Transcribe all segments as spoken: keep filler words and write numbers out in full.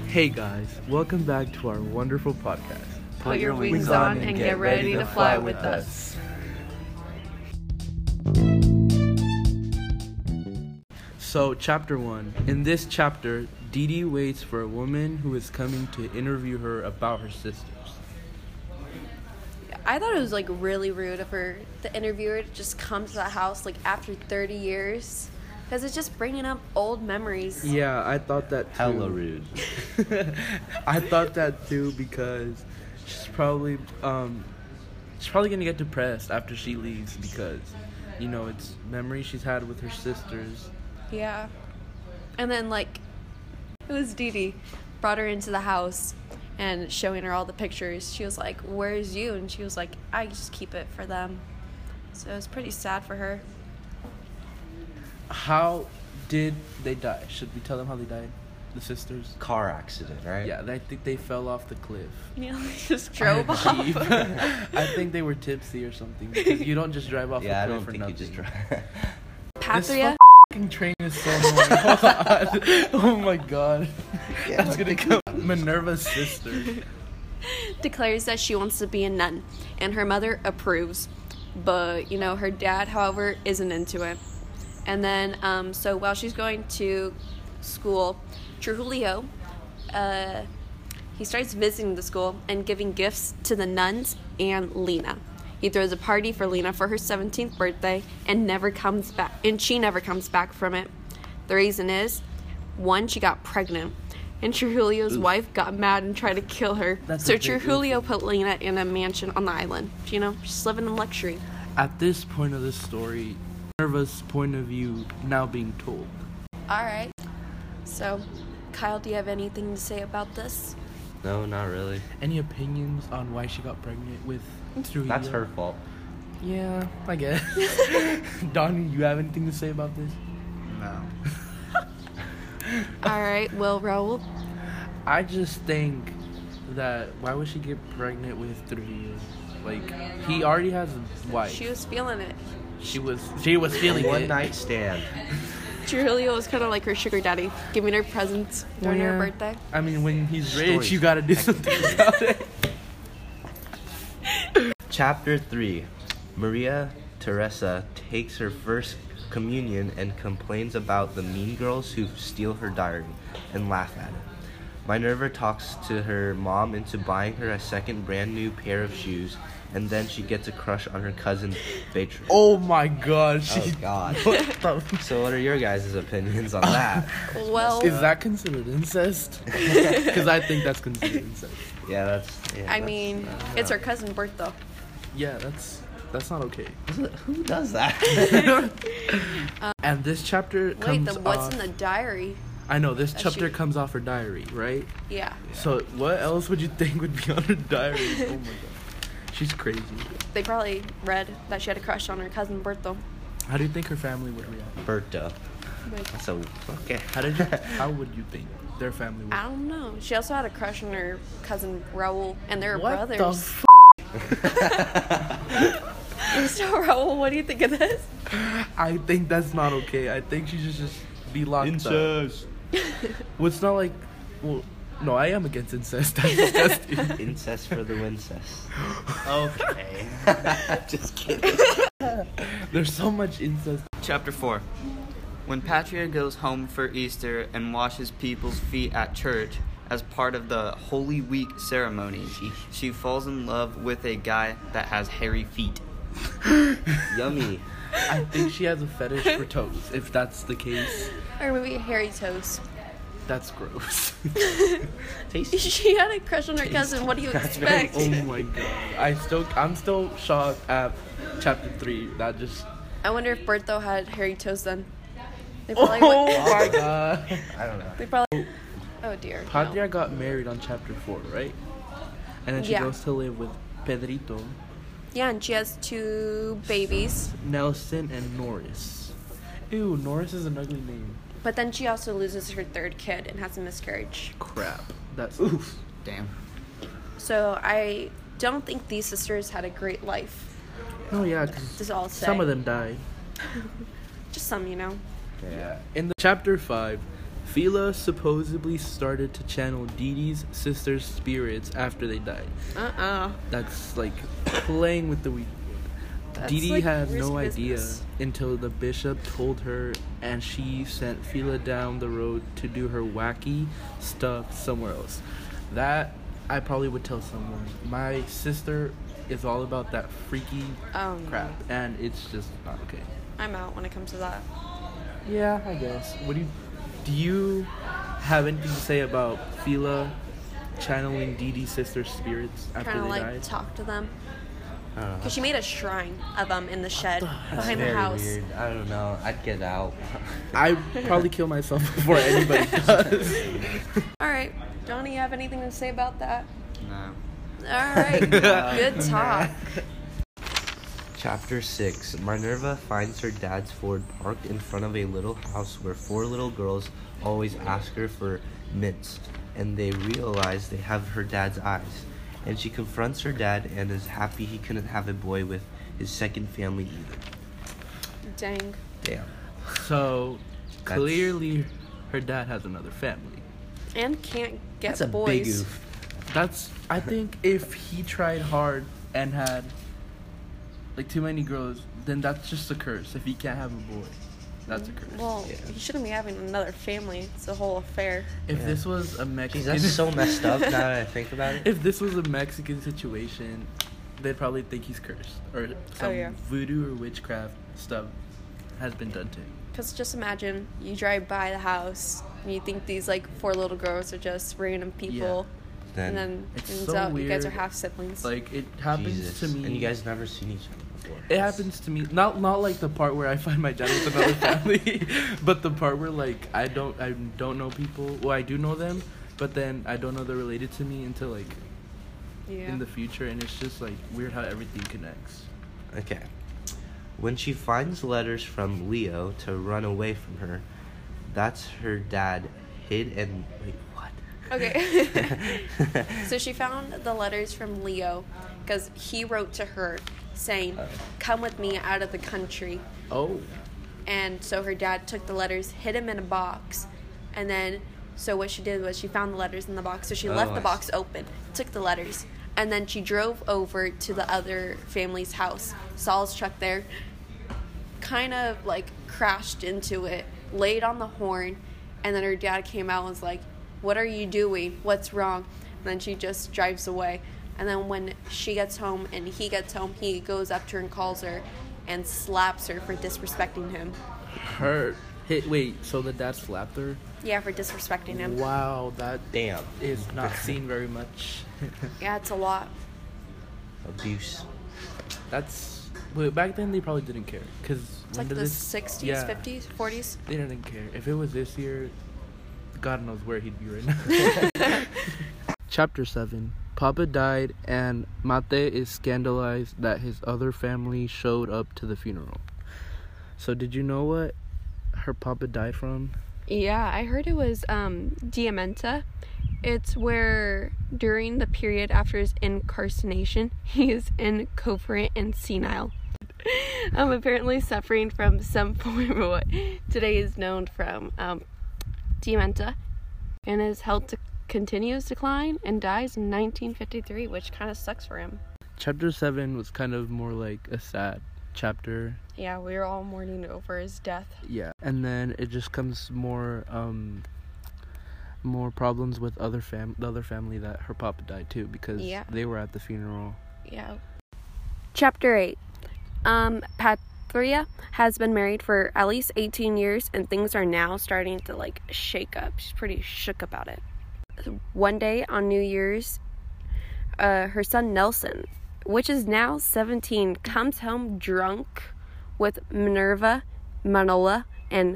Hey guys, welcome back to our wonderful podcast. Put your wings on and get ready to fly with us. So, chapter one. In this chapter, Dee Dee waits for a woman who is coming to interview her about her sisters. I thought it was like really rude of her, the interviewer, to just come to the house like after thirty years. Because it's just bringing up old memories. Yeah, I thought that too. Hella rude. I thought that too because she's probably um she's probably gonna get depressed after she leaves because, you know, it's memories she's had with her sisters. Yeah. And then like it was Dee Dee brought her into the house and showing her all the pictures. She was like, "Where's you?" And she was like, "I just keep it for them." So it was pretty sad for her. How did they die? Should we tell them how they died? The sisters? Car accident, right? Yeah, I think they fell off the cliff. Yeah, they just drove off. I think they were tipsy or something. Because you don't just drive off Yeah, I a cliff don't for think nothing. you just drive. Patria This train is so annoying. Hold on. Oh my god. Yeah, That's gonna come Minerva's sister. declares that she wants to be a nun, and her mother approves. But, you know, her dad, however, isn't into it. And then, um, so while she's going to school, Trujillo, uh, he starts visiting the school and giving gifts to the nuns and Lena. He throws a party for Lena for her seventeenth birthday and never comes back, and she never comes back from it. The reason is, one, she got pregnant, and Trujillo's Oof. wife got mad and tried to kill her. That's so a bit Trujillo goofy. put Lena in a mansion on the island. You know, she's living in luxury. At this point of the story, Minerva's point of view now being told. All right. So, Kyle, do you have anything to say about this? No, not really. Any opinions on why she got pregnant with Trujillo? That's her fault. Yeah, I guess. Donnie, you have anything to say about this? No. All right. Well, Raul. I just think that why would she get pregnant with Trujillo? Like, he already has a wife. She was feeling it. She was she was feeling One it. night stand. Trujillo was kind of like her sugar daddy, giving her presents during Yeah. her birthday. I mean, when he's Stories. rich, you gotta do something about it. Chapter three. Maria Teresa takes her first communion and complains about the mean girls who steal her diary and laugh at it. Minerva talks to her mom into buying her a second brand new pair of shoes, and then she gets a crush on her cousin Beatrice. Oh my god. She, Oh, God. What the- So what are your guys' opinions on that? Well, Is that considered incest? Because I think that's considered incest. Yeah, that's... Yeah, I that's- mean, it's her cousin Bertha. Yeah, that's that's not okay. Who does that? And this chapter Wait, comes then what's off, in the diary? I know, this Does chapter she- comes off her diary, right? Yeah. So what else would you think would be on her diary? Oh my god. She's crazy. They probably read that she had a crush on her cousin Bertha. How do you think her family would react? Berta. Like, So, okay. How did you how would you think their family would I don't know. She also had a crush on her cousin Raul, and they're What brothers. the f- So, Raul, what do you think of this? I think that's not okay. I think she should just be locked up. Well, it's not like, well, no, I am against incest. That's disgusting. Incest for the wincest. Okay. Just kidding. There's so much incest. Chapter four. When Patria goes home for Easter and washes people's feet at church as part of the Holy Week ceremony, she falls in love with a guy that has hairy feet. Yummy. I think she has a fetish for toes. If that's the case, Or maybe hairy toes. that's gross. Tasty. She had a crush on her cousin. What do you expect? Oh my god. I still, I'm still shocked at chapter three. That just. I wonder if Bertha had hairy toes then. They Oh probably went- my god. I don't know. They probably. Oh dear. no. Patria got married on chapter four, right? And then she Yeah. goes to live with Pedrito, Yeah, and she has two babies. Nelson, and Norris. Ew, Norris is an ugly name. But then she also loses her third kid and has a miscarriage. Crap. That's oof. Damn. So I don't think these sisters had a great life. Oh yeah, 'cause Just all some say. of them died. Just some, you know. Yeah. In the chapter five, Fila supposedly started to channel Dee Dee's sister's spirits after they died. Uh-uh. That's like playing with the weak. That's, Dee Dee like, had risk no business. idea until the bishop told her, and she sent Fila down the road to do her wacky stuff somewhere else. That I probably would tell someone. My sister is all about that freaky Oh, no. crap, and it's just not okay. I'm out when it comes to that. Yeah, I guess. What do you do? You have anything to say about Fila channeling Dee Dee's sister's spirits after Trying to, they like, died? talk to them. I don't know. Because she made a shrine of them in the shed That's behind very her house. weird. I don't know. I'd get out. I probably kill myself before anybody does. All right. Johnny, you have anything to say about that? No. All right. Good talk. Chapter six. Minerva finds her dad's Ford parked in front of a little house where four little girls always ask her for mints, and they realize they have her dad's eyes. And she confronts her dad and is happy he couldn't have a boy with his second family either. Dang. Damn. So, That's- clearly, her dad has another family. And can't get That's a boys. big oof. That's, I think, if he tried hard and had, like, too many girls, then that's just a curse. If he can't have a boy, that's a curse. Well, Yeah. he shouldn't be having another family. It's a whole affair. If Yeah. this was a Jeez, Mexican... that's so messed up now that I think about it. If this was a Mexican situation, they'd probably think he's cursed. Or some Oh, yeah. voodoo or witchcraft stuff has been done to him. Because just imagine you drive by the house and you think these like four little girls are just random people. Then, And then It's turns so out you guys are weird. half siblings. Like, it happens Jesus. to me... And you guys never seen each other before. It happens to me. Not not like the part where I find my dad with another family, but the part where like I don't I don't know people. Well, I do know them, but then I don't know they're related to me until like yeah. in the future, and it's just like weird how everything connects. Okay. When she finds letters from Leo to run away from her, that's her dad hid and wait, what? Okay. So she found the letters from Leo because he wrote to her saying, Oh. "Come with me out of the country." Oh, And so her dad took the letters, hid them in a box, and then so what she did was she found the letters in the box. So she Oh, left the I box open, took the letters, and then she drove over to the other family's house. Saul's truck there, kind of like crashed into it, laid on the horn, and then her dad came out and was like, "What are you doing? What's wrong?" And then she just drives away. And then when she gets home and he gets home, he goes up to her and calls her and slaps her for disrespecting him. her hit. Wait, so the dad slapped her? Yeah, for disrespecting him. Wow, that Damn. is not seen very much. Yeah, it's a lot. Abuse. That's. Wait, back then they probably didn't care, cause It's when like did the this- sixties, yeah, fifties, forties. They didn't care. If it was this year, God knows where he'd be right now. Chapter seven. Papa died, and Mate is scandalized that his other family showed up to the funeral. So, did you know what her papa died from? Yeah, I heard it was um, Diamenta. It's where during the period after his incarceration, he is incoherent and senile. um, apparently suffering from some form of what today is known from um, Diamenta, and is held to continuous decline and dies in nineteen fifty-three, which kind of sucks for him. Chapter seven was kind of more like a sad chapter. Yeah, we were all mourning over his death. Yeah. And then it just comes more um more problems with other fam the other family that her papa died too, because Yeah. they were at the funeral. Yeah. Chapter eight. Um, Patria has been married for at least eighteen years, and things are now starting to, like, shake up. She's pretty shook about it. One day on New Year's, uh, her son Nelson, which is now seventeen, comes home drunk with Minerva, Manola, and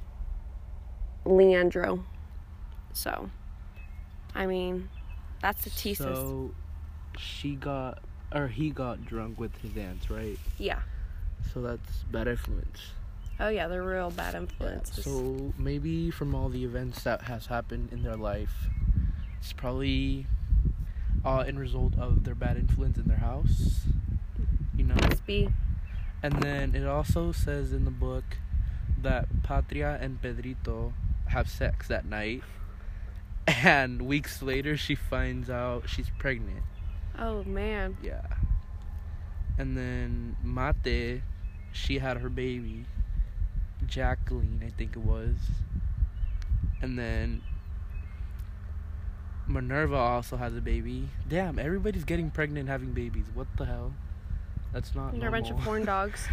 Leandro. So, I mean, that's the thesis. So she got or he got drunk with his aunts, right? Yeah. So that's bad influence. Oh yeah, they're real bad influences. So maybe from all the events that has happened in their life, it's probably uh in result of their bad influence in their house. You know? Must be. And then it also says in the book that Patria and Pedrito have sex that night. And weeks later, she finds out she's pregnant. Oh, man. Yeah. And then Mate, she had her baby. Jacqueline, I think it was. And then Minerva also has a baby. Damn, everybody's getting pregnant and having babies. What the hell? That's not They're a bunch of normal. horn dogs.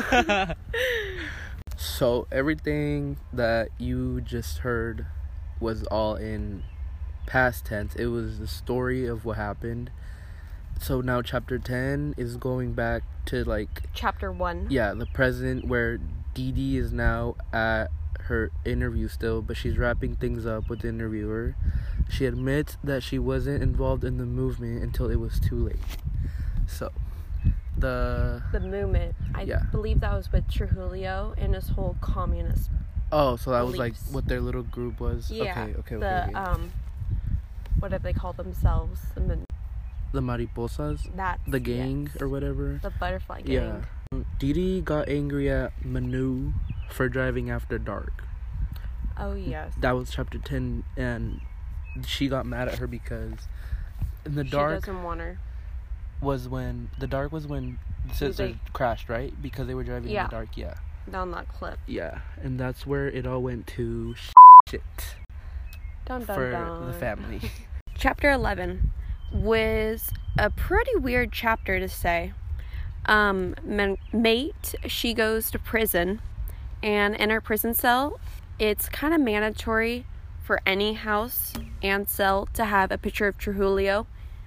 So everything that you just heard was all in past tense. It was the story of what happened. So now chapter ten is going back to like Chapter one. yeah, the present, where Dee Dee is now at her interview still, but she's wrapping things up with the interviewer. She admits that she wasn't involved in the movement until it was too late. So the The movement. I Yeah. believe that was with Trujillo and his whole communist. oh, so that was like beliefs. what their little group was. Yeah. Okay, okay, okay. the okay. um, what do they call themselves? The min- the Mariposas, that the gang yes. or whatever. The butterfly gang. Yeah. Dee Dee got angry at Manu for driving after dark. Oh yes. That was chapter ten, and she got mad at her because in the She dark doesn't want her. was when the dark was when the sisters They- crashed, right? Because they were driving Yeah. in the dark. Yeah, Down that cliff. yeah, and that's where it all went to shit Dun, dun, for dun. the family. Chapter eleven was a pretty weird chapter to say. Um, M- Mate, she goes to prison, and in her prison cell, it's kind of mandatory for any house and cell to have a picture of Trujillo.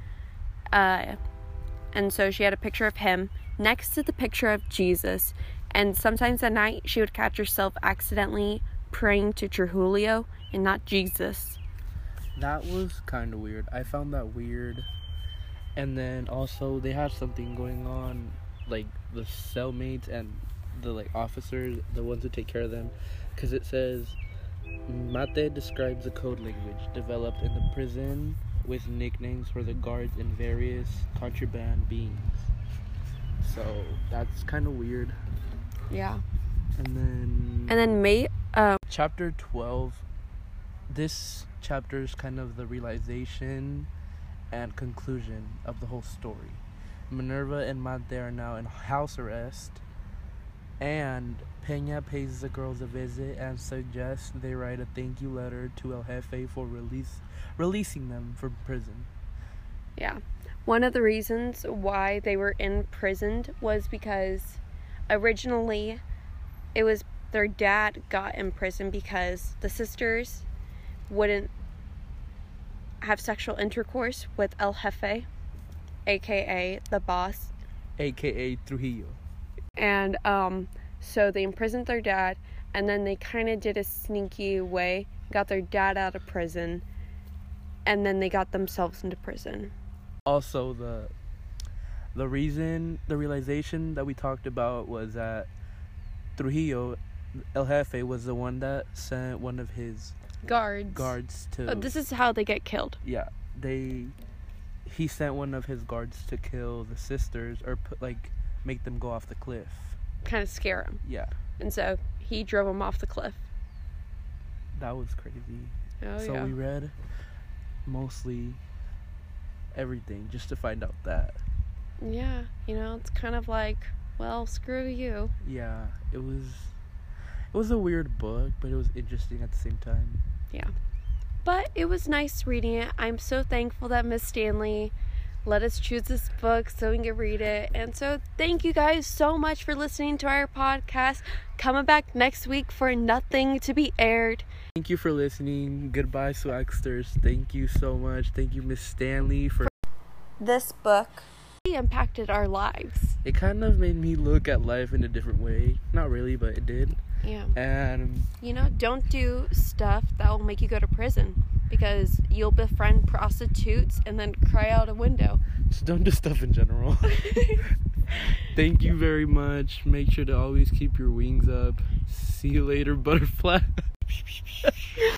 Uh, and so she had a picture of him next to the picture of Jesus. And sometimes at night, she would catch herself accidentally praying to Trujillo and not Jesus. That was kind of weird. I found that weird. And then also they had something going on, like the cellmates and the like officers, the ones who take care of them, because it says Mate describes a code language developed in the prison with nicknames for the guards and various contraband beings. So that's kind of weird. Yeah. And then And then Mate, uh, chapter twelve, this chapter is kind of the realization and conclusion of the whole story. Minerva and Mate are now in house arrest, and Peña pays the girls a visit and suggests they write a thank you letter to El Jefe for release releasing them from prison. yeah. One of the reasons why they were imprisoned was because originally it was their dad got in prison because the sisters wouldn't have sexual intercourse with El Jefe, aka the boss, aka Trujillo. and um so they imprisoned their dad, and then they kind of did a sneaky way, got their dad out of prison, and then they got themselves into prison. Also, the the reason, the realization that we talked about was that Trujillo, El Jefe, was the one that sent one of his Guards. guards to Oh, this is how they get killed. yeah, they he sent one of his guards to kill the sisters, or put like make them go off the cliff. Kind of scare him. Yeah, And so he drove them off the cliff. that was crazy. Oh, so yeah. we read mostly everything just to find out that. Yeah, you know, it's kind of like, well, screw you. Yeah, it was it was a weird book, but it was interesting at the same time. Yeah. But it was nice reading it. I'm so thankful that Miss Stanley let us choose this book so we can read it. And so thank you guys so much for listening to our podcast. Coming back next week for Nothing to Be Aired. Thank you for listening. Goodbye, Swagsters. Thank you so much. Thank you, Miss Stanley, for... This book impacted our lives. It kind of made me look at life in a different way. Not really, but it did. Yeah. And You know, don't do stuff that will make you go to prison, because you'll befriend prostitutes and then cry out a window. just don't do stuff in general. Thank you very much. Make sure to always keep your wings up. See you later, butterfly.